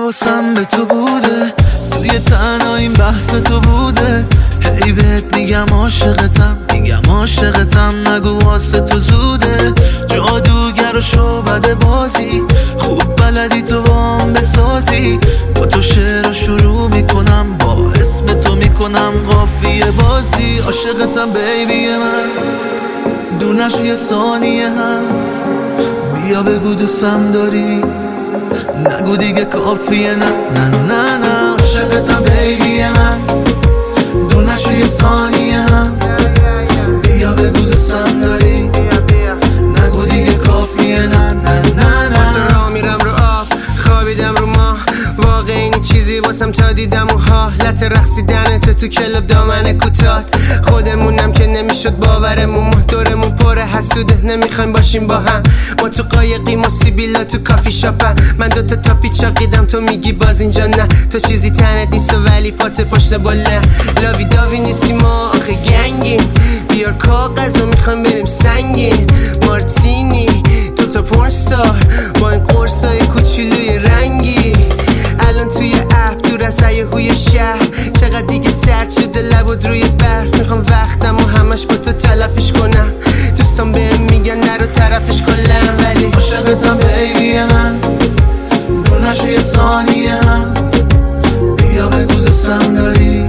حواسم به تو بوده، توی تنها این بحث تو بوده. هی بهت میگم عاشقتم، میگم عاشقتم، نگو واسه تو زوده. جادوگر و شعبده بازی، خوب بلدی تو با هم بسازی. با تو شعر شروع میکنم، با اسم تو میکنم قافیه بازی. عاشقتم بیبی من، دور نشو یه ثانیه هم. بیا بگو دوستم داری، نگو دیگه کافیه. نه نه نه نه، عاشقتم بیبی من، دور نشو یه ثانیه هم. بیا بگو دوستم داری، نگو دیگه کافیه. نه نه نه نه. تو راه میرم رو آب، خوابیدم رو ماه، واقع اینی چیزی واسم تا دیدم و حالت رقصیدن تو کلاب دامن کوتاه. خودمونم که نمیشد باورمون، دورمون پر حسوده، نمیخوایم باشیم با هم. ما تو قایقیم و سیبیلا تو کافی شاپم. من دوتا تاپی چاقیدم، تو میگی باز اینجا نه. تو چیزی تنت نیست و ولی پات پشت بله. لاوی داوی نیستیم ما آخه گنگیم، بیار کاغذ و میخوایم بریم سنگین. مارتینی دوتا پورنستار با این قرصای کوچولوی رنگی. الان توی اپ دور از هیاهوی شهر، چقدر دیگه سرد شده لبود روی برف. میخوام وقتم و همش با تو تلفش کنم، دوستان بهم میگن نرو طرفش کلم. ولی عاشقتم بیبی من، دور نشو یه ثانیه هم. بیا بگو دوستم داری،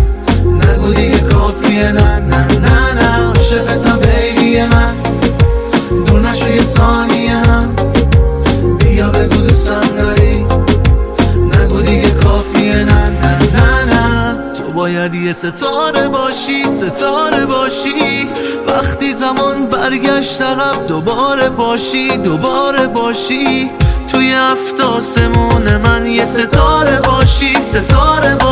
نگو دیگه کافیه. نه نه نه نه، عاشقتم بیبی من، دور نشو یه ثانیه هم. بیا بگو دوستم داری، نگو دیگه کافیه. نه نه نه نه. تو باید یه ستاره باشی، ستاره باشی. وقتی زمان برگشت عقب، دوباره باشی، دوباره باشی. توی هفت آسمون من یه ستاره باشی، ستاره باشی.